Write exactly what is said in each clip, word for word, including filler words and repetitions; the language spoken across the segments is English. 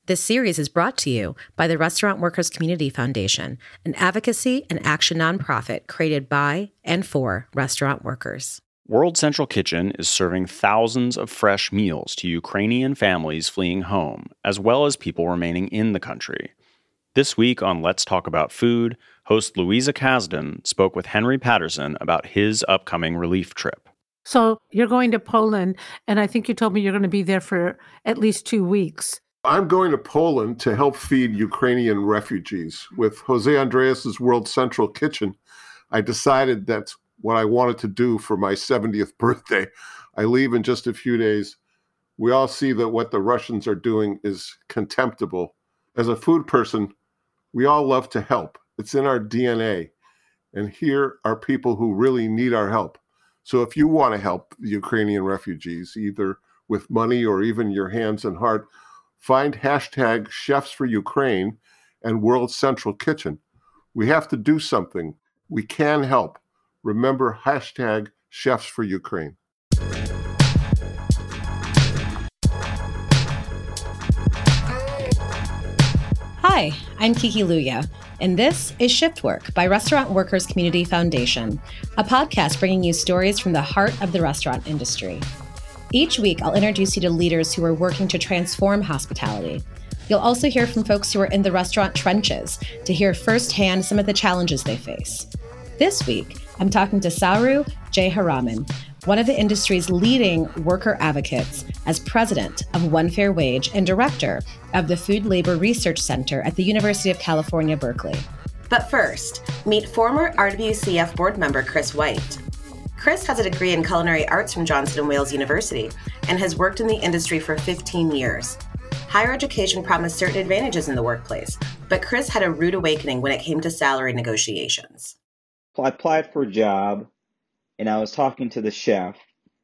This series is brought to you by the Restaurant Workers Community Foundation, an advocacy and action nonprofit created by and for restaurant workers. World Central Kitchen is serving thousands of fresh meals to Ukrainian families fleeing home, as well as people remaining in the country. This week on Let's Talk About Food, host Louisa Kasdan spoke with Henry Patterson about his upcoming relief trip. So you're going to Poland, and I think you told me you're going to be there for at least two weeks. I'm going to Poland to help feed Ukrainian refugees. With Jose Andreas's World Central Kitchen, I decided that's what I wanted to do for my seventieth birthday. I leave in just a few days. We all see that what the Russians are doing is contemptible. As a food person, we all love to help. It's in our D N A. And here are people who really need our help. So if you want to help the Ukrainian refugees, either with money or even your hands and heart, find hashtag Chefs for Ukraine and World Central Kitchen. We have to do something. We can help. Remember hashtag Chefs for Ukraine. Hi, I'm Kiki Luya, and this is Shift Work by Restaurant Workers Community Foundation, a podcast bringing you stories from the heart of the restaurant industry. Each week, I'll introduce you to leaders who are working to transform hospitality. You'll also hear from folks who are in the restaurant trenches to hear firsthand some of the challenges they face. This week, I'm talking to Saru Jayaraman, one of the industry's leading worker advocates as president of One Fair Wage and director of the Food Labor Research Center at the University of California, Berkeley. But first, meet former R W C F board member Chris White. Chris has a degree in culinary arts from Johnson and Wales University and has worked in the industry for fifteen years. Higher education promised certain advantages in the workplace, but Chris had a rude awakening when it came to salary negotiations. I applied for a job, and I was talking to the chef,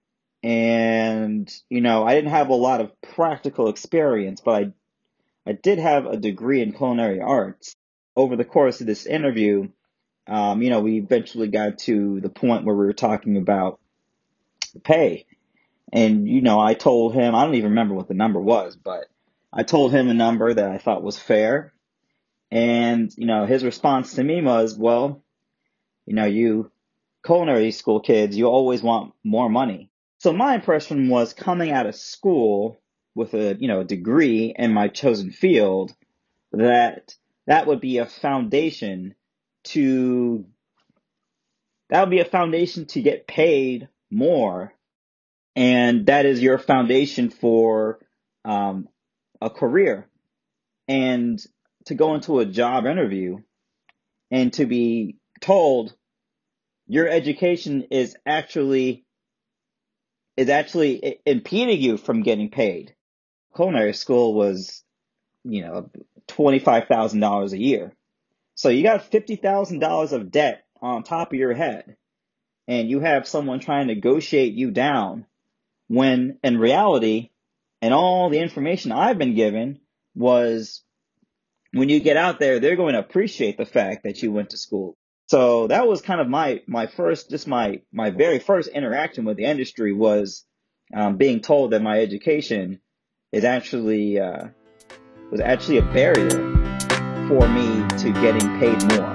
and, you know, I didn't have a lot of practical experience, but I, I did have a degree in culinary arts. Over the course of this interview, Um, you know, we eventually got to the point where we were talking about pay. And, you know, I told him, I don't even remember what the number was, but I told him a number that I thought was fair. And, you know, his response to me was, well, you know, you culinary school kids, you always want more money. So my impression was coming out of school with a, you know, a degree in my chosen field, that that would be a foundation to that would be a foundation to get paid more, and that is your foundation for um, a career. And to go into a job interview and to be told your education is actually is actually impeding you from getting paid. Culinary school was, you know, twenty-five thousand dollars a year. So you got fifty thousand dollars of debt on top of your head, and you have someone trying to negotiate you down when in reality, and all the information I've been given was when you get out there, they're going to appreciate the fact that you went to school. So that was kind of my, my first, just my, my very first interaction with the industry was um, being told that my education is actually, uh, was actually a barrier for me to getting paid more.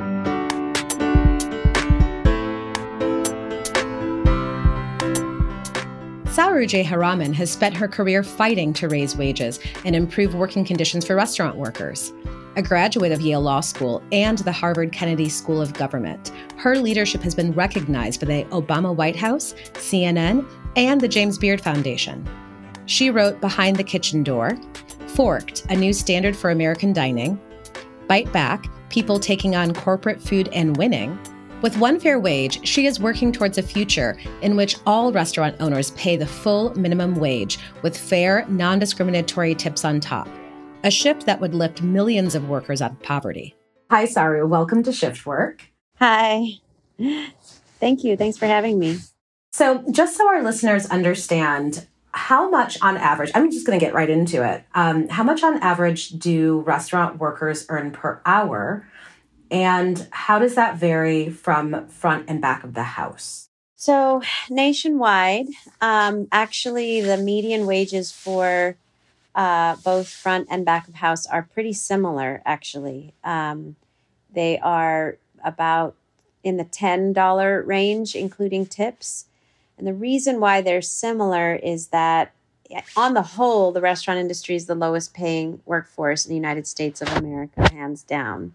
Saru Jayaraman has spent her career fighting to raise wages and improve working conditions for restaurant workers. A graduate of Yale Law School and the Harvard Kennedy School of Government, her leadership has been recognized by the Obama White House, C N N, and the James Beard Foundation. She wrote Behind the Kitchen Door, Forked, A New Standard for American Dining, Bite Back, People Taking on Corporate Food and Winning. With One Fair Wage, she is working towards a future in which all restaurant owners pay the full minimum wage with fair, non-discriminatory tips on top. A shift that would lift millions of workers out of poverty. Hi, Saru. Welcome to Shift Work. Hi. Thank you. Thanks for having me. So just so our listeners understand, how much on average, I'm just going to get right into it. Um, how much on average do restaurant workers earn per hour? And how does that vary from front and back of the house? So nationwide, um, actually the median wages for uh, both front and back of house, are pretty similar, actually. Um, they are about in the ten dollars range, including tips. And the reason why they're similar is that on the whole, the restaurant industry is the lowest paying workforce in the United States of America, hands down.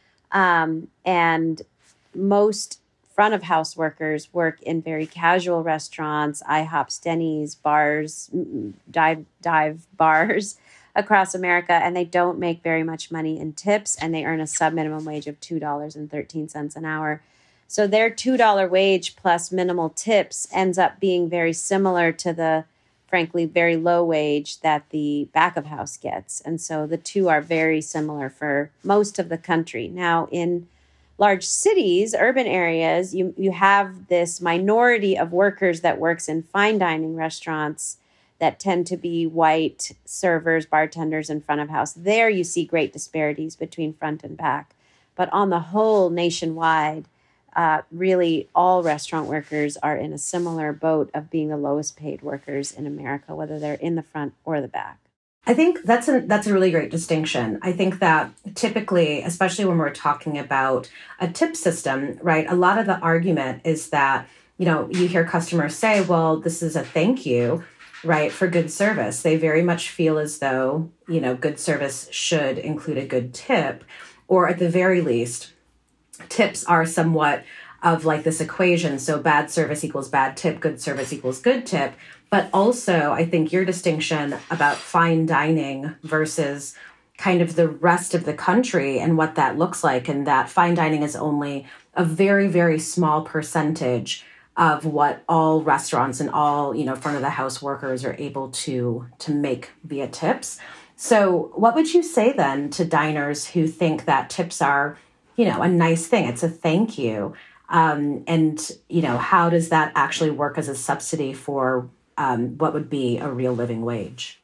Um, and most front of house workers work in very casual restaurants, IHOPs, Denny's, bars, dive, dive bars across America, and they don't make very much money in tips, and they earn a sub-minimum wage of two dollars and thirteen cents an hour. So their two dollars wage plus minimal tips ends up being very similar to the, frankly, very low wage that the back of house gets. And so the two are very similar for most of the country. Now, in large cities, urban areas, you, you have this minority of workers that works in fine dining restaurants that tend to be white servers, bartenders, and front of house. There you see great disparities between front and back. But on the whole, nationwide, Uh, really, all restaurant workers are in a similar boat of being the lowest paid workers in America, whether they're in the front or the back. I think that's a that's a really great distinction. I think that typically, especially when we're talking about a tip system, right, a lot of the argument is that, you know, you hear customers say, well, this is a thank you, right, for good service. They very much feel as though, you know, good service should include a good tip, or at the very least, tips are somewhat of like this equation. So bad service equals bad tip, good service equals good tip. But also, I think your distinction about fine dining versus kind of the rest of the country and what that looks like, and that fine dining is only a very, very small percentage of what all restaurants and all, you know, front of the house workers are able to, to make via tips. So what would you say then to diners who think that tips are, you know, a nice thing? It's a thank you. Um, and, you know, how does that actually work as a subsidy for um, what would be a real living wage?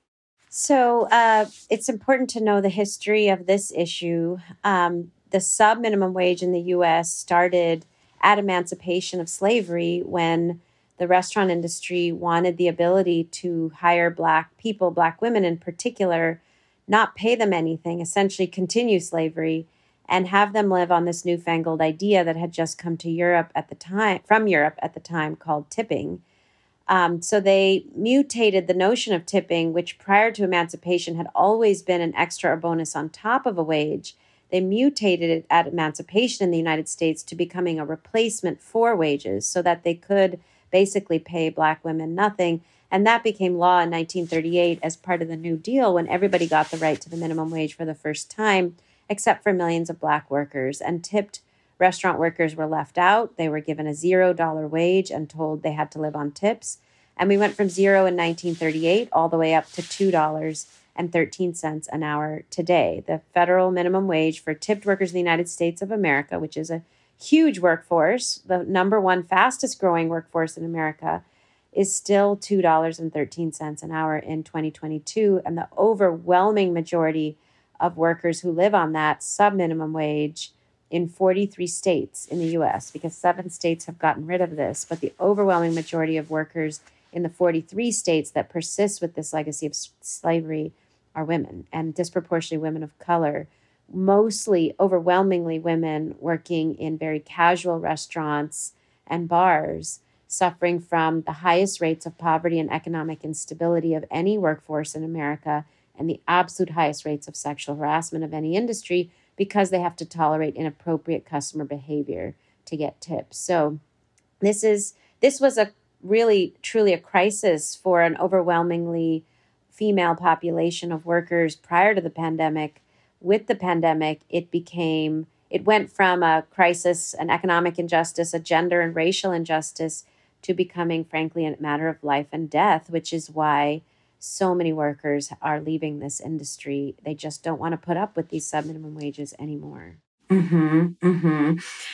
So uh, it's important to know the history of this issue. Um, the sub-minimum wage in the U S started at emancipation of slavery, when the restaurant industry wanted the ability to hire Black people, Black women in particular, not pay them anything, essentially continue slavery, and have them live on this newfangled idea that had just come to Europe at the time, from Europe at the time, called tipping. Um, so they mutated the notion of tipping, which prior to emancipation had always been an extra or bonus on top of a wage. They mutated it at emancipation in the United States to becoming a replacement for wages, so that they could basically pay Black women nothing. And that became law in nineteen thirty-eight as part of the New Deal, when everybody got the right to the minimum wage for the first time, except for millions of Black workers. And tipped restaurant workers were left out. They were given a zero dollar wage and told they had to live on tips. And we went from zero in nineteen thirty-eight all the way up to two dollars and thirteen cents an hour today. The federal minimum wage for tipped workers in the United States of America, which is a huge workforce, the number one fastest growing workforce in America, is still two dollars and thirteen cents an hour in twenty twenty-two. And the overwhelming majority of workers who live on that sub-minimum wage in forty-three states in the U S, because seven states have gotten rid of this, but the overwhelming majority of workers in the forty-three states that persist with this legacy of slavery are women, and disproportionately women of color, mostly overwhelmingly women working in very casual restaurants and bars, suffering from the highest rates of poverty and economic instability of any workforce in America, and the absolute highest rates of sexual harassment of any industry, because they have to tolerate inappropriate customer behavior to get tips. So this is this was a really, truly a crisis for an overwhelmingly female population of workers prior to the pandemic. With the pandemic, it became, it went from a crisis, an economic injustice, a gender and racial injustice, to becoming, frankly, a matter of life and death, which is why so many workers are leaving this industry. They just don't want to put up with these sub-minimum wages anymore. Mm-hmm, mm-hmm.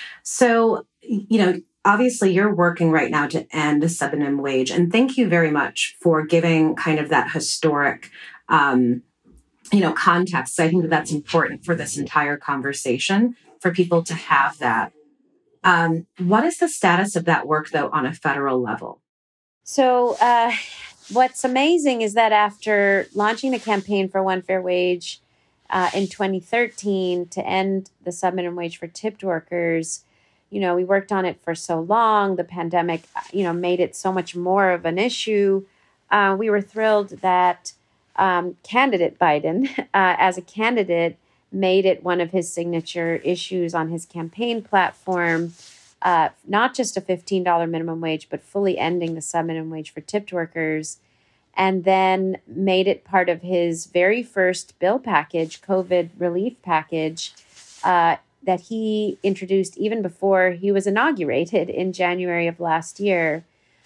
So, you know, obviously you're working right now to end the sub-minimum wage. And thank you very much for giving kind of that historic, um, you know, context. I think that that's important for this entire conversation, for people to have that. Um, what is the status of that work, though, on a federal level? So uh, what's amazing is that after launching the campaign for one fair wage uh, in twenty thirteen to end the sub-minimum wage for tipped workers, you know, we worked on it for so long. The pandemic, you know, made it so much more of an issue. Uh, we were thrilled that um, candidate Biden, uh, as a candidate, made it one of his signature issues on his campaign platform, uh, not just a fifteen dollars minimum wage, but fully ending the sub-minimum wage for tipped workers, and then made it part of his very first bill package, COVID relief package, uh, that he introduced even before he was inaugurated in January of last year.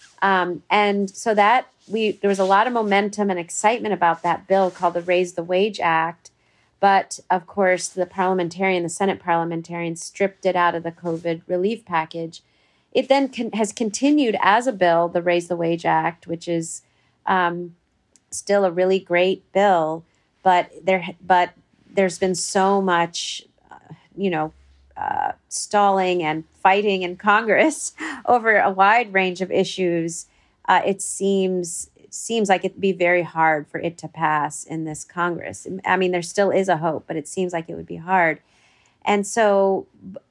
Um, and so that we there was a lot of momentum and excitement about that bill called the Raise the Wage Act. But of course, the parliamentarian, the Senate parliamentarian stripped it out of the COVID relief package. It then con- has continued as a bill, the Raise the Wage Act, which is um, still a really great bill. But there, but there's been so much, uh, you know, uh, stalling and fighting in Congress over a wide range of issues. Uh, it seems it seems like it'd be very hard for it to pass in this Congress. I mean, there still is a hope, but it seems like it would be hard. And so,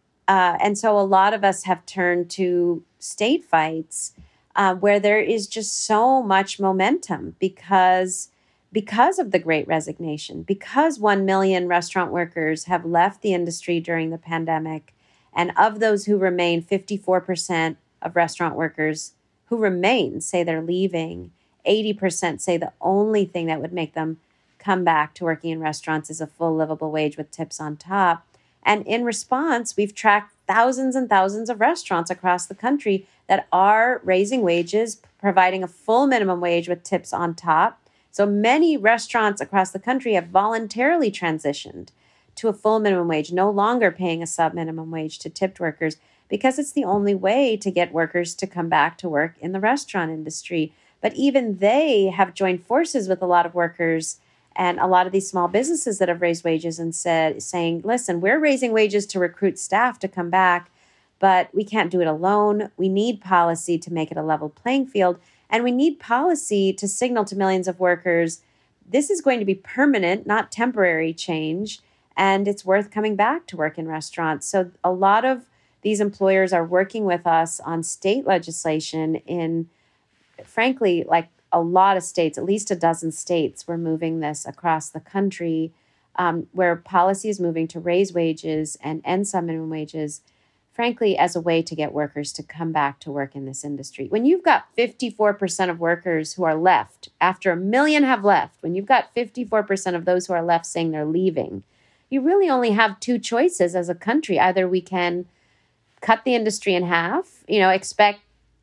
uh, and so, a lot of us have turned to state fights uh, where there is just so much momentum because because of the Great Resignation, because one million restaurant workers have left the industry during the pandemic, and of those who remain, fifty-four percent of restaurant workers who remain say they're leaving. eighty percent say the only thing that would make them come back to working in restaurants is a full livable wage with tips on top. And in response, we've tracked thousands and thousands of restaurants across the country that are raising wages, providing a full minimum wage with tips on top. So many restaurants across the country have voluntarily transitioned to a full minimum wage, no longer paying a sub-minimum wage to tipped workers, because it's the only way to get workers to come back to work in the restaurant industry. But even they have joined forces with a lot of workers and a lot of these small businesses that have raised wages and said, saying, listen, we're raising wages to recruit staff to come back, but we can't do it alone. We need policy to make it a level playing field. And we need policy to signal to millions of workers, this is going to be permanent, not temporary change, and it's worth coming back to work in restaurants. So a lot of these employers are working with us on state legislation in, frankly, like a lot of states, at least a dozen states, we're moving this across the country, um, where policy is moving to raise wages and end some minimum wages, frankly, as a way to get workers to come back to work in this industry. When you've got fifty-four percent of workers who are left, after a million have left, when you've got fifty-four percent of those who are left saying they're leaving, you really only have two choices as a country. Either we can cut the industry in half, you know, expect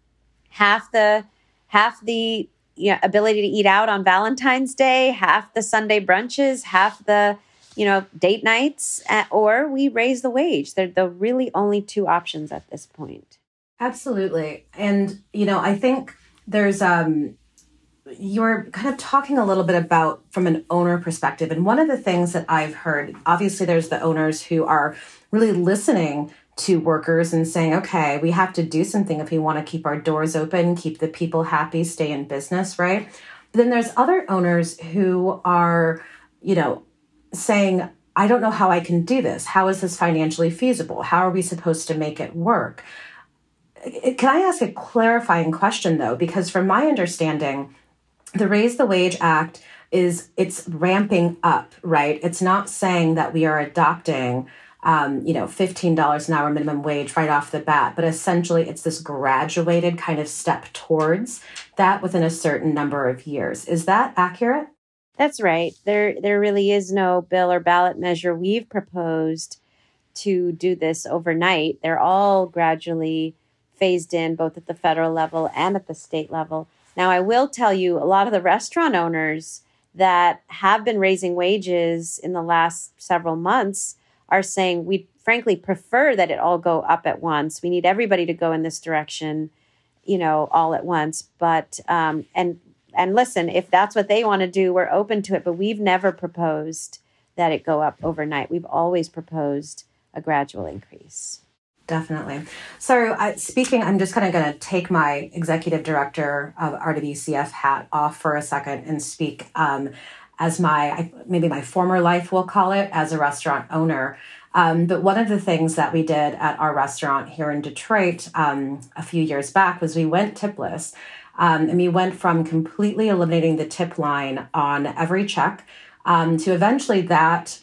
half the half the you know, ability to eat out on Valentine's Day, half the Sunday brunches, half the you know, date nights, uh, or we raise the wage. They're the really only two options at this point. Absolutely. And, you know, I think there's, um, you're kind of talking a little bit about from an owner perspective. And one of the things that I've heard, obviously there's the owners who are really listening to workers and saying, okay, we have to do something if we want to keep our doors open, keep the people happy, stay in business, right? But then there's other owners who are, you know, saying, I don't know how I can do this. How is this financially feasible? How are we supposed to make it work? Can I ask a clarifying question, though? Because from my understanding, the Raise the Wage Act is, it's ramping up, right? It's not saying that we are adopting, um, you know, fifteen dollars an hour minimum wage right off the bat, but essentially it's this graduated kind of step towards that within a certain number of years. Is that accurate? That's right. There there really is no bill or ballot measure we've proposed to do this overnight. They're all gradually phased in, both at the federal level and at the state level. Now, I will tell you, a lot of the restaurant owners that have been raising wages in the last several months are saying we frankly prefer that it all go up at once. We need everybody to go in this direction, you know, all at once. But, um, and And listen, if that's what they want to do, we're open to it. But we've never proposed that it go up overnight. We've always proposed a gradual increase. Definitely. So uh, speaking, I'm just kind of going to take my executive director of R W C F hat off for a second and speak um, as my, maybe my former life, we'll call it, as a restaurant owner. Um, but one of the things that we did at our restaurant here in Detroit um, a few years back was we went tipless. Um, and we went from completely eliminating the tip line on every check um, to eventually that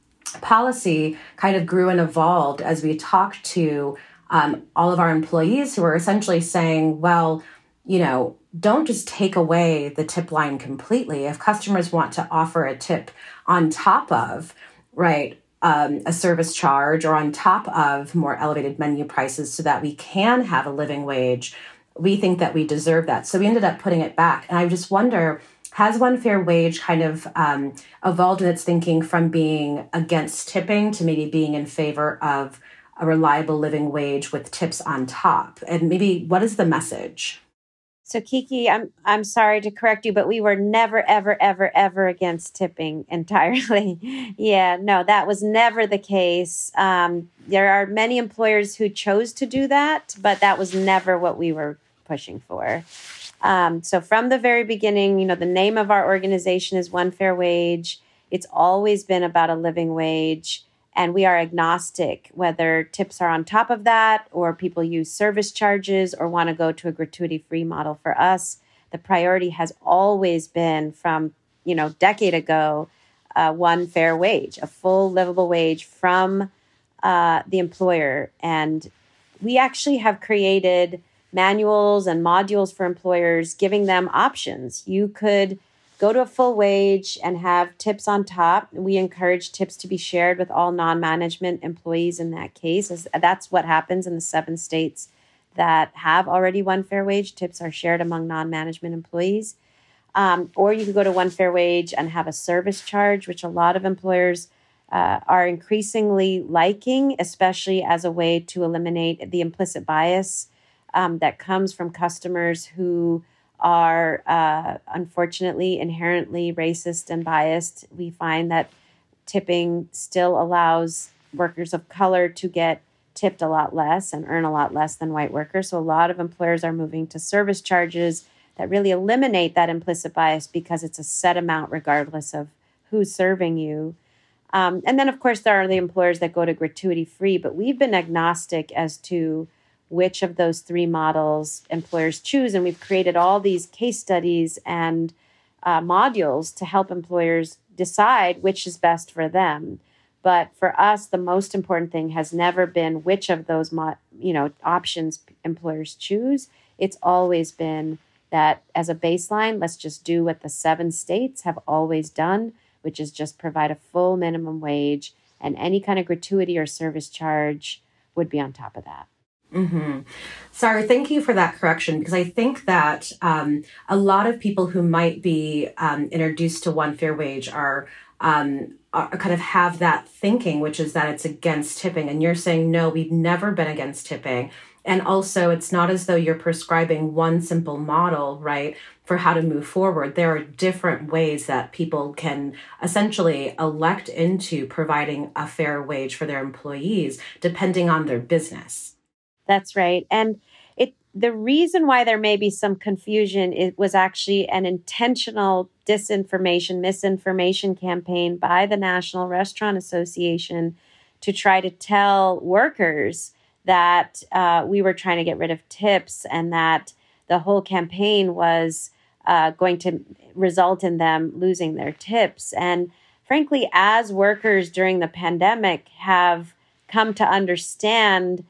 policy kind of grew and evolved as we talked to um, all of our employees who were essentially saying, well, you know, don't just take away the tip line completely. If customers want to offer a tip on top of, right, um, a service charge or on top of more elevated menu prices so that we can have a living wage, we think that we deserve that. So we ended up putting it back. And I just wonder, has One Fair Wage kind of um, evolved in its thinking from being against tipping to maybe being in favor of a reliable living wage with tips on top? And maybe what is the message? So Kiki, I'm I'm sorry to correct you, but we were never, ever, ever, ever against tipping entirely. Yeah, no, that was never the case. Um, there are many employers who chose to do that, but that was never what we were pushing for. Um, so from the very beginning, you know, the name of our organization is One Fair Wage. It's always been about a living wage, and we are agnostic whether tips are on top of that or people use service charges or want to go to a gratuity-free model. For us, the priority has always been from, you know, decade ago, uh, one fair wage, a full livable wage from uh, the employer. And we actually have created manuals and modules for employers, giving them options. You could go to a full wage and have tips on top. We encourage tips to be shared with all non-management employees in that case. As that's what happens in the seven states that have already One Fair Wage. Tips are shared among non-management employees. Um, or you could go to One Fair Wage and have a service charge, which a lot of employers uh, are increasingly liking, especially as a way to eliminate the implicit bias Um, that comes from customers who are uh, unfortunately inherently racist and biased. We find that tipping still allows workers of color to get tipped a lot less and earn a lot less than white workers. So a lot of employers are moving to service charges that really eliminate that implicit bias because it's a set amount regardless of who's serving you. Um, and then, of course, there are the employers that go to gratuity free, but we've been agnostic as to which of those three models employers choose. And we've created all these case studies and uh, modules to help employers decide which is best for them. But for us, the most important thing has never been which of those mo- you know, options employers choose. It's always been that as a baseline, let's just do what the seven states have always done, which is just provide a full minimum wage, and any kind of gratuity or service charge would be on top of that. Mm-hmm. Sorry, thank you for that correction, because I think that um, a lot of people who might be um, introduced to One Fair Wage are, um, are kind of have that thinking, which is that it's against tipping. And you're saying, no, we've never been against tipping. And also, it's not as though you're prescribing one simple model, right, for how to move forward. There are different ways that people can essentially elect into providing a fair wage for their employees, depending on their business. That's right. And it the reason why there may be some confusion, it was actually an intentional disinformation, misinformation campaign by the National Restaurant Association to try to tell workers that uh, we were trying to get rid of tips and that the whole campaign was uh, going to result in them losing their tips. And frankly, as workers during the pandemic have come to understand,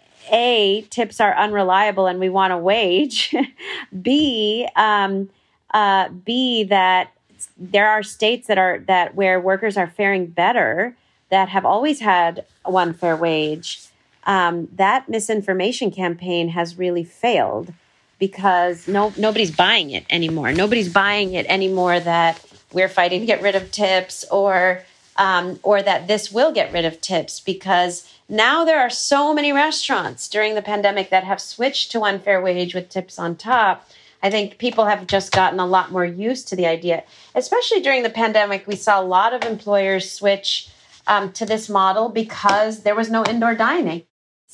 A, tips are unreliable and we want a wage. B, um, uh, B, that there are states that are that where workers are faring better, that have always had one fair wage. Um, that misinformation campaign has really failed because no nobody's buying it anymore. Nobody's buying it anymore that we're fighting to get rid of tips or um, or that this will get rid of tips, because now there are so many restaurants during the pandemic that have switched to One Fair Wage with tips on top. I think people have just gotten a lot more used to the idea. Especially during the pandemic, we saw a lot of employers switch um, to this model because there was no indoor dining.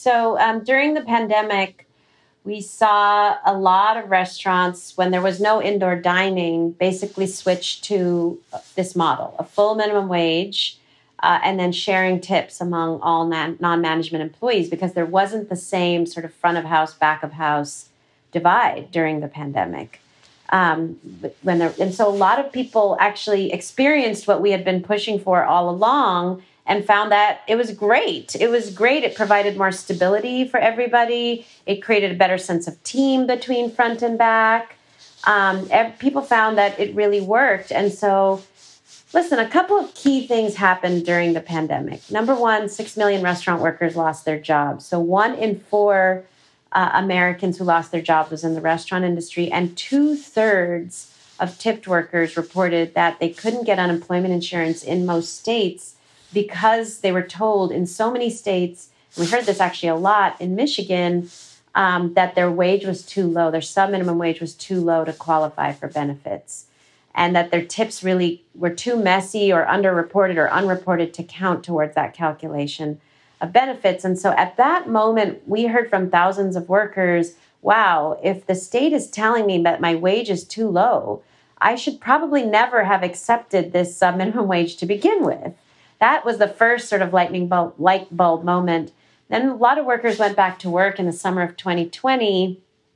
So um, during the pandemic, we saw a lot of restaurants, when there was no indoor dining, basically switch to this model, a full minimum wage, uh, and then sharing tips among all non- non-management employees, because there wasn't the same sort of front of house, back of house divide during the pandemic. Um, when there, and so a lot of people actually experienced what we had been pushing for all along and found that it was great. It was great. It provided more stability for everybody. It created a better sense of team between front and back. Um, people found that it really worked. And so, listen, a couple of key things happened during the pandemic. Number one, six million restaurant workers lost their jobs. So one in four uh, Americans who lost their jobs was in the restaurant industry, and two-thirds of tipped workers reported that they couldn't get unemployment insurance in most states because they were told in so many states, and we heard this actually a lot in Michigan, um, that their wage was too low, their sub-minimum wage was too low to qualify for benefits, and that their tips really were too messy or underreported or unreported to count towards that calculation of benefits. And so at that moment, we heard from thousands of workers, wow, if the state is telling me that my wage is too low, I should probably never have accepted this sub-minimum wage to begin with. That was the first sort of lightning bulb, light bulb moment. Then a lot of workers went back to work in the summer of twenty twenty,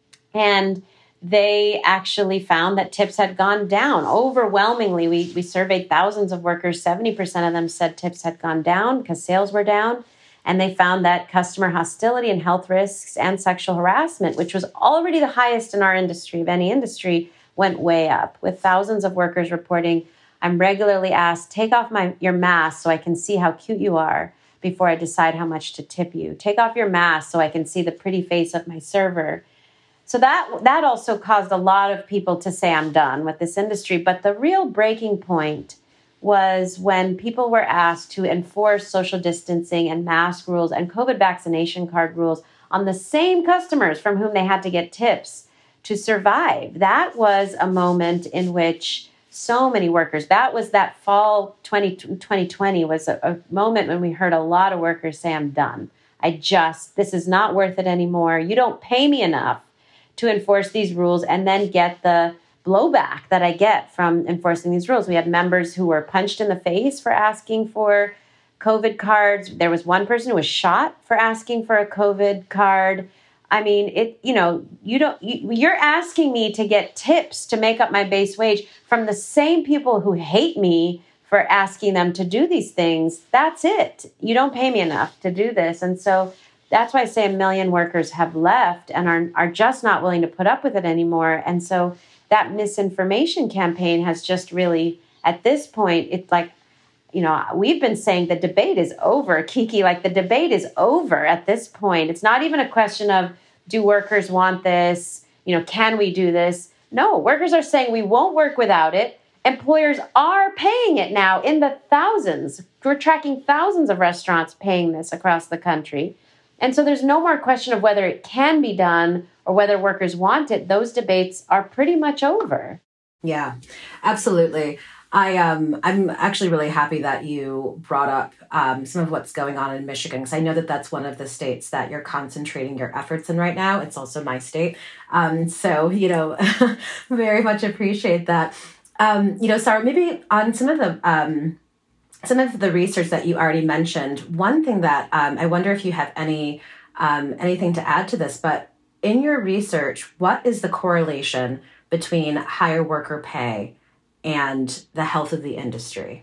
and they actually found that tips had gone down. Overwhelmingly, we, we surveyed thousands of workers. seventy percent of them said tips had gone down because sales were down. And they found that customer hostility and health risks and sexual harassment, which was already the highest in our industry, of any industry, went way up, with thousands of workers reporting, I'm regularly asked, take off my your mask so I can see how cute you are before I decide how much to tip you. Take off your mask so I can see the pretty face of my server. So that that also caused a lot of people to say, I'm done with this industry. But the real breaking point was when people were asked to enforce social distancing and mask rules and COVID vaccination card rules on the same customers from whom they had to get tips to survive. That was a moment in which so many workers, that was that fall twenty twenty was a, a moment when we heard a lot of workers say, I'm done. I just, this is not worth it anymore. You don't pay me enough to enforce these rules and then get the blowback that I get from enforcing these rules. We had members who were punched in the face for asking for COVID cards. There was one person who was shot for asking for a COVID card. I mean, it, you know, you don't, you, you're asking me to get tips to make up my base wage from the same people who hate me for asking them to do these things. That's it. You don't pay me enough to do this. And so that's why I say a million workers have left and are, are just not willing to put up with it anymore. And so that misinformation campaign has just really, at this point, it's like, you know, we've been saying the debate is over, Kiki, like the debate is over at this point. It's not even a question of, do workers want this? You know, can we do this? No, workers are saying we won't work without it. Employers are paying it now in the thousands. We're tracking thousands of restaurants paying this across the country. And so there's no more question of whether it can be done or whether workers want it. Those debates are pretty much over. Yeah, absolutely. I, um, I'm actually really happy that you brought up um, some of what's going on in Michigan, because I know that that's one of the states that you're concentrating your efforts in right now. It's also my state. Um, so, you know, very much appreciate that. Um, you know, Sarah, maybe on some of the um, some of the research that you already mentioned, one thing that um, I wonder if you have any um, anything to add to this, but in your research, what is the correlation between higher worker pay and the health of the industry?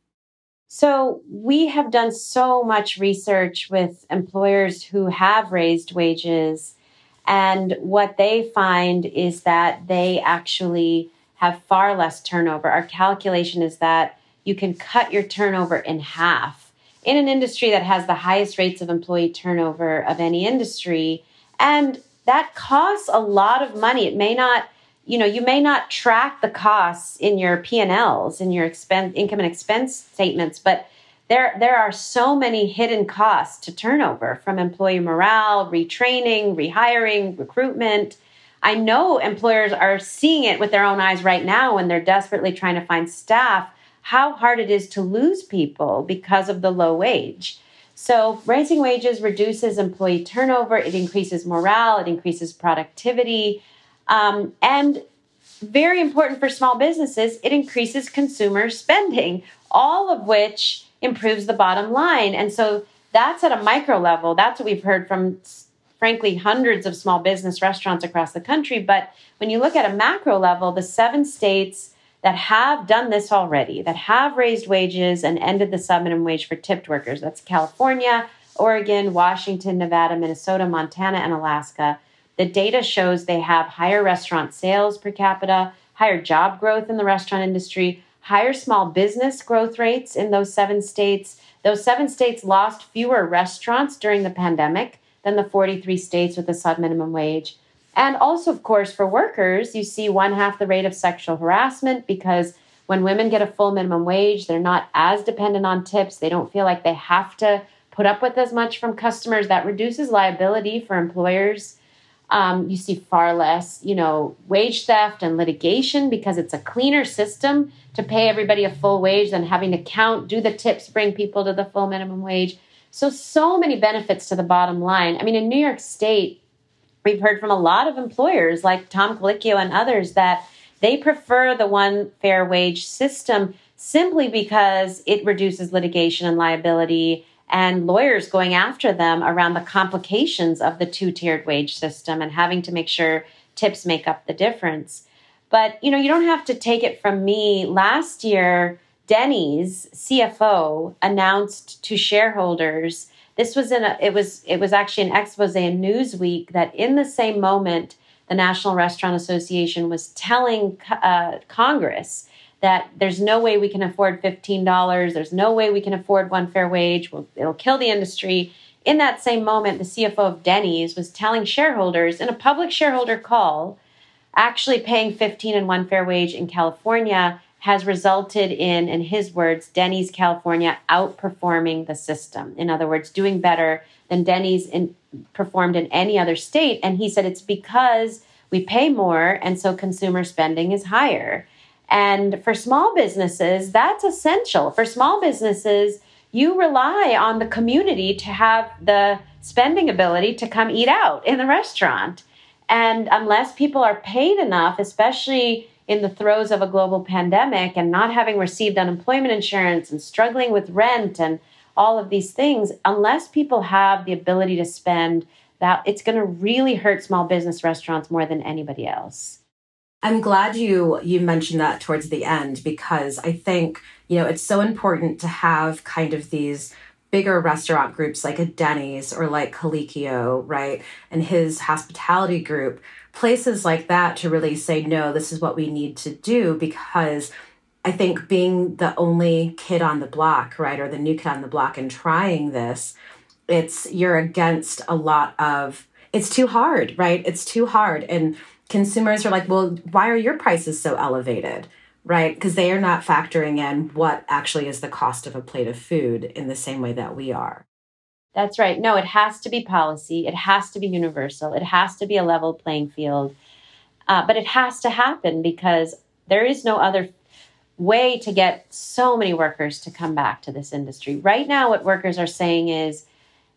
So we have done so much research with employers who have raised wages, and what they find is that they actually have far less turnover. Our calculation is that you can cut your turnover in half in an industry that has the highest rates of employee turnover of any industry. And that costs a lot of money. It may not, you know, you may not track the costs in your P and Ls, in your expense, income and expense statements, but there, there are so many hidden costs to turnover, from employee morale, retraining, rehiring, recruitment. I know employers are seeing it with their own eyes right now when they're desperately trying to find staff, how hard it is to lose people because of the low wage. So raising wages reduces employee turnover, it increases morale, it increases productivity, um, and very important for small businesses, it increases consumer spending, all of which improves the bottom line. And so that's at a micro level. That's what we've heard from, frankly, hundreds of small business restaurants across the country. But when you look at a macro level, the seven states that have done this already, that have raised wages and ended the sub-minimum wage for tipped workers, that's California, Oregon, Washington, Nevada, Minnesota, Montana, and Alaska. The data shows they have higher restaurant sales per capita, higher job growth in the restaurant industry, higher small business growth rates in those seven states. Those seven states lost fewer restaurants during the pandemic than the forty-three states with a sub-minimum wage. And also, of course, for workers, you see one half the rate of sexual harassment because when women get a full minimum wage, they're not as dependent on tips. They don't feel like they have to put up with as much from customers. That reduces liability for employers. Um, you see far less, you know, wage theft and litigation because it's a cleaner system to pay everybody a full wage than having to count, do the tips, bring people to the full minimum wage. So, so many benefits to the bottom line. I mean, in New York State, we've heard from a lot of employers like Tom Colicchio and others that they prefer the one fair wage system simply because it reduces litigation and liability and lawyers going after them around the complications of the two-tiered wage system and having to make sure tips make up the difference. But, you know, you don't have to take it from me. Last year, Denny's C F O announced to shareholders, this was in a, it was, it was actually an expose in Newsweek, that in the same moment, the National Restaurant Association was telling uh, Congress that there's no way we can afford fifteen dollars. There's no way we can afford one fair wage. Well, it'll kill the industry. In that same moment, the C F O of Denny's was telling shareholders in a public shareholder call, actually paying fifteen and one fair wage in California has resulted in, in his words, Denny's California outperforming the system. In other words, doing better than Denny's in, performed in any other state. And he said it's because we pay more, and so consumer spending is higher. And for small businesses, that's essential. For small businesses, you rely on the community to have the spending ability to come eat out in the restaurant. And unless people are paid enough, especially in the throes of a global pandemic and not having received unemployment insurance and struggling with rent and all of these things, unless people have the ability to spend, that it's going to really hurt small business restaurants more than anybody else. I'm glad you you mentioned that towards the end, because I think, you know, it's so important to have kind of these bigger restaurant groups like a Denny's or like Colicchio, right, and his hospitality group, places like that to really say, no, this is what we need to do, because I think being the only kid on the block, right, or the new kid on the block and trying this, it's you're against a lot of, it's too hard, right? It's too hard. And consumers are like, well, why are your prices so elevated, right? Because they are not factoring in what actually is the cost of a plate of food in the same way that we are. That's right. No, it has to be policy. It has to be universal. It has to be a level playing field. Uh, but it has to happen because there is no other way to get so many workers to come back to this industry. Right now, what workers are saying is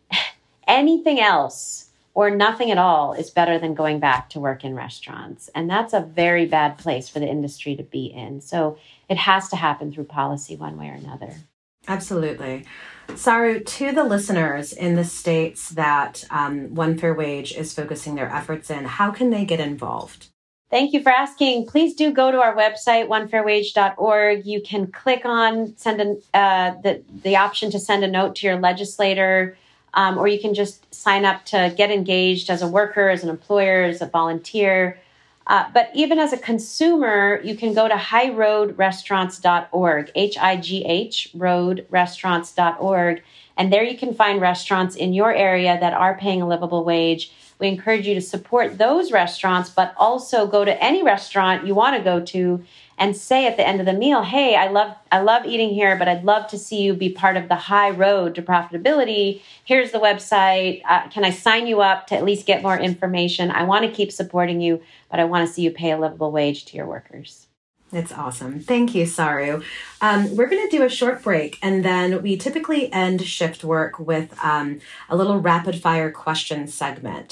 anything else or nothing at all is better than going back to work in restaurants. And that's a very bad place for the industry to be in. So it has to happen through policy one way or another. Absolutely. Saru, to the listeners in the states that um, One Fair Wage is focusing their efforts in, how can they get involved? Thank you for asking. Please do go to our website, one fair wage dot org. You can click on send an, uh, the, the option to send a note to your legislator, um, or you can just sign up to get engaged as a worker, as an employer, as a volunteer. Uh, but even as a consumer, you can go to high road restaurants dot org, H I G H, road restaurants dot org. And there you can find restaurants in your area that are paying a livable wage. We encourage you to support those restaurants, but also go to any restaurant you want to go to and say at the end of the meal, hey, I love I love eating here, but I'd love to see you be part of the high road to profitability. Here's the website. Uh, can I sign you up to at least get more information? I want to keep supporting you, but I want to see you pay a livable wage to your workers. It's awesome. Thank you, Saru. Um, we're going to do a short break, and then we typically end shift work with um, a little rapid fire question segment.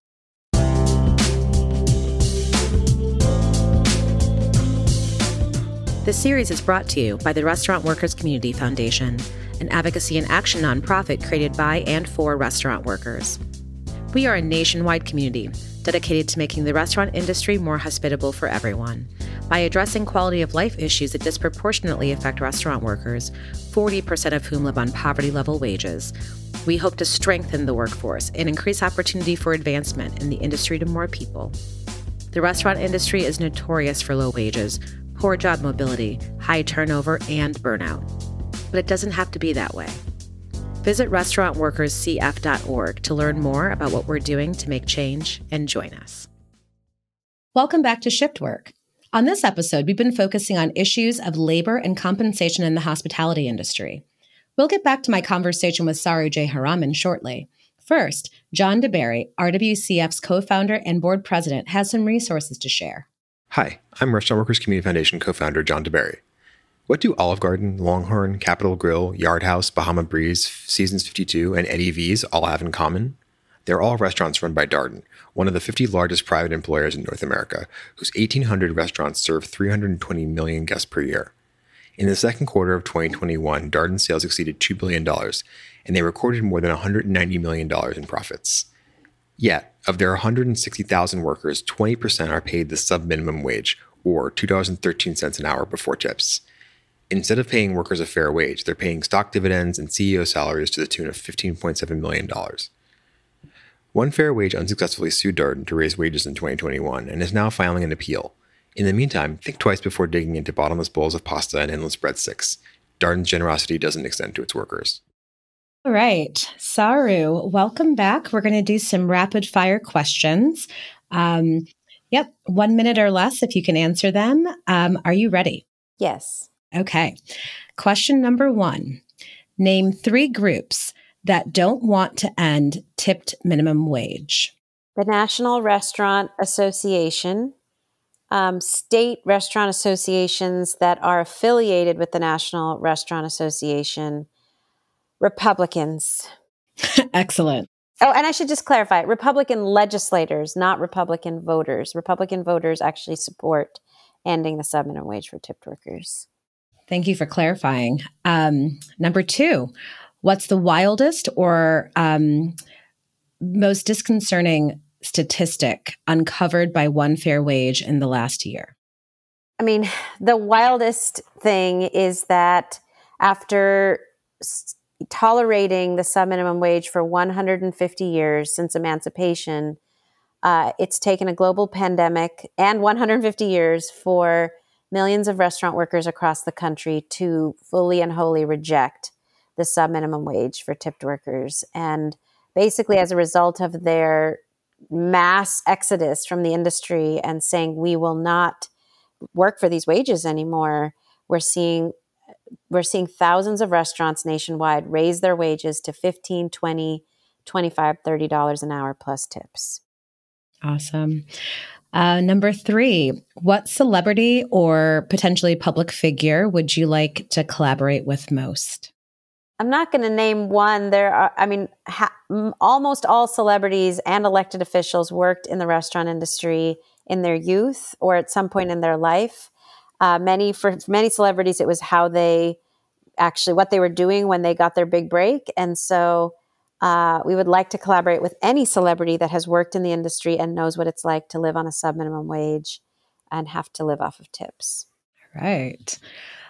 This series is brought to you by the Restaurant Workers Community Foundation, an advocacy and action nonprofit created by and for restaurant workers. We are a nationwide community dedicated to making the restaurant industry more hospitable for everyone. By addressing quality of life issues that disproportionately affect restaurant workers, forty percent of whom live on poverty-level wages, we hope to strengthen the workforce and increase opportunity for advancement in the industry to more people. The restaurant industry is notorious for low wages, poor job mobility, high turnover, and burnout. But it doesn't have to be that way. Visit restaurant workers c f dot org to learn more about what we're doing to make change and join us. Welcome back to Shift Work. On this episode, we've been focusing on issues of labor and compensation in the hospitality industry. We'll get back to my conversation with Saru Jayaraman shortly. First, John DeBerry, R W C F's co-founder and board president, has some resources to share. Hi, I'm Restaurant Workers Community Foundation co-founder John DeBerry. What do Olive Garden, Longhorn, Capitol Grill, Yard House, Bahama Breeze, Seasons fifty-two, and Eddie V's all have in common? They're all restaurants run by Darden, one of the fifty largest private employers in North America, whose eighteen hundred restaurants serve three hundred twenty million guests per year. In the second quarter of twenty twenty-one, Darden sales exceeded two billion dollars, and they recorded more than one hundred ninety million dollars in profits. Yet, of their one hundred sixty thousand workers, twenty percent are paid the sub-minimum wage, or two dollars and thirteen cents an hour before tips. Instead of paying workers a fair wage, they're paying stock dividends and C E O salaries to the tune of fifteen point seven million dollars. One Fair Wage unsuccessfully sued Darden to raise wages in twenty twenty-one and is now filing an appeal. In the meantime, think twice before digging into bottomless bowls of pasta and endless breadsticks. Darden's generosity doesn't extend to its workers. All right. Saru, welcome back. We're going to do some rapid fire questions. Um, yep, one minute or less if you can answer them. Um, are you ready? Yes. Okay. Question number one. Name three groups that don't want to end tipped minimum wage. The National Restaurant Association, um, state restaurant associations that are affiliated with the National Restaurant Association, Republicans. Excellent. Oh, and I should just clarify, Republican legislators, not Republican voters. Republican voters actually support ending the sub-minimum wage for tipped workers. Thank you for clarifying. Um, number two, what's the wildest or um, most disconcerting statistic uncovered by One Fair Wage in the last year? I mean, the wildest thing is that after s- tolerating the sub-minimum wage for one hundred fifty years since emancipation, uh, it's taken a global pandemic and one hundred fifty years for millions of restaurant workers across the country to fully and wholly reject the sub-minimum wage for tipped workers. And basically, as a result of their mass exodus from the industry and saying, we will not work for these wages anymore, we're seeing we're seeing thousands of restaurants nationwide raise their wages to fifteen, twenty, twenty-five, thirty dollars an hour plus tips. Awesome. Uh, number three, what celebrity or potentially public figure would you like to collaborate with most? I'm not going to name one. There are, I mean, ha- almost all celebrities and elected officials worked in the restaurant industry in their youth or at some point in their life. Uh, many, for many celebrities, it was how they actually, what they were doing when they got their big break. And so uh, we would like to collaborate with any celebrity that has worked in the industry and knows what it's like to live on a sub-minimum wage and have to live off of tips. Right.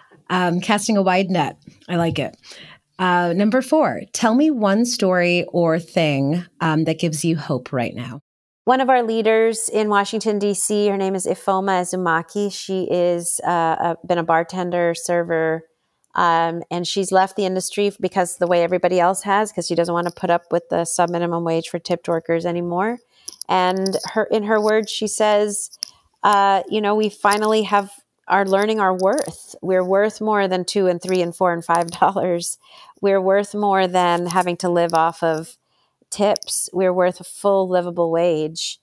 Um, casting a wide net. I like it. Uh, number four, tell me one story or thing um, that gives you hope right now. One of our leaders in Washington, D C, her name is Ifeoma Azumaki. She is uh, a, been a bartender, server, um, and she's left the industry because the way everybody else has, because she doesn't want to put up with the sub-minimum wage for tipped workers anymore. And her, in her words, she says, uh, you know, we finally have are learning our worth. We're worth more than two and three and four and five dollars. We're worth more than having to live off of tips. We're worth a full livable wage.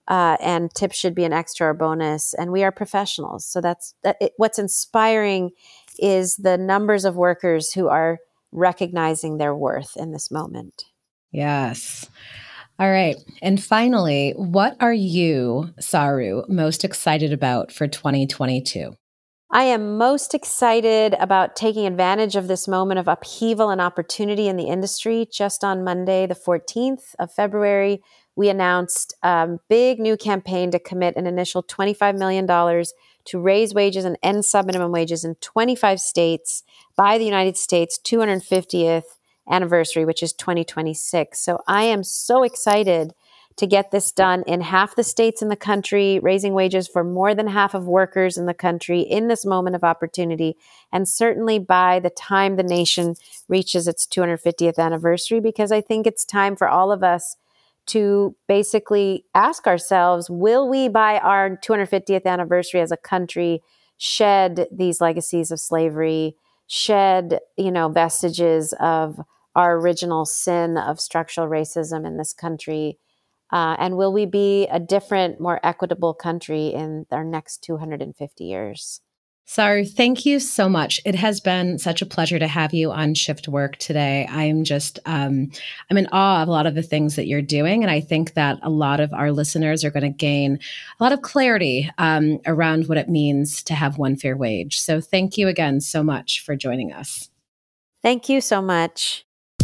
uh, and tips should be an extra or bonus. And we are professionals. So that's that, it, what's inspiring is the numbers of workers who are recognizing their worth in this moment. Yes. All right. And finally, what are you, Saru, most excited about for twenty twenty-two? I am most excited about taking advantage of this moment of upheaval and opportunity in the industry. Just on Monday, the fourteenth of February, we announced a big new campaign to commit an initial twenty-five million dollars to raise wages and end subminimum wages in twenty-five states by the United States two hundred fiftieth anniversary, which is twenty twenty-six. So I am so excited to get this done in half the states in the country, raising wages for more than half of workers in the country in this moment of opportunity. And certainly by the time the nation reaches its two hundred fiftieth anniversary, because I think it's time for all of us to basically ask ourselves, will we by our two hundred fiftieth anniversary as a country shed these legacies of slavery, shed, you know, vestiges of our original sin of structural racism in this country? Uh, and will we be a different, more equitable country in our next two hundred fifty years? Saru, thank you so much. It has been such a pleasure to have you on Shift Work today. I'm just, um, I'm in awe of a lot of the things that you're doing. And I think that a lot of our listeners are going to gain a lot of clarity um, around what it means to have one fair wage. So thank you again so much for joining us. Thank you so much.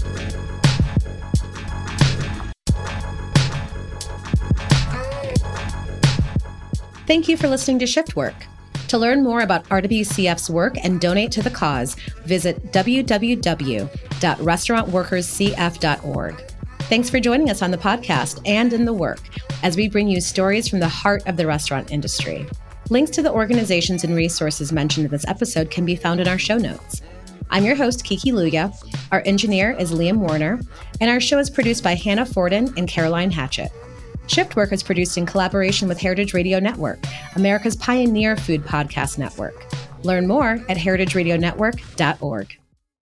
Thank you for listening to Shift Work. To learn more about R W C F's work and donate to the cause, visit w w w dot restaurant workers c f dot org. Thanks for joining us on the podcast and in the work as we bring you stories from the heart of the restaurant industry. Links to the organizations and resources mentioned in this episode can be found in our show notes. I'm your host, Kiki Luya. Our engineer is Liam Warner, and our show is produced by Hannah Forden and Caroline Hatchett. Shift Work is produced in collaboration with Heritage Radio Network, America's pioneer food podcast network. Learn more at heritage radio network dot org.